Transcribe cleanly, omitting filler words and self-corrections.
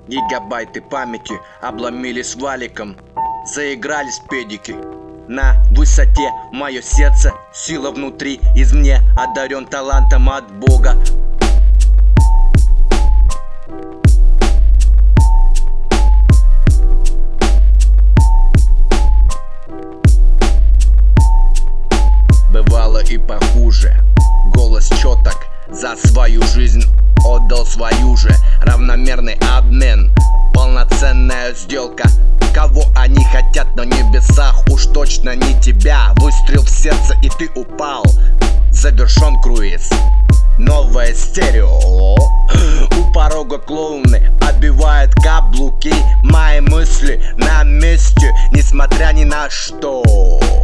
Гигабайты памяти обломились валиком, заигрались педики. На высоте мое сердце, сила внутри, извне, одарен талантом от Бога. Бывало и похуже. Голос четок, за свою жизнь отдал свою же. Равномерный обмен, полноценная сделка. Кого они хотят на небесах, уж точно не тебя. Выстрел в сердце и ты упал. Завершен круиз, новое стерео. У порога клоуны отбивают каблуки. Мои мысли на месте, несмотря ни на что.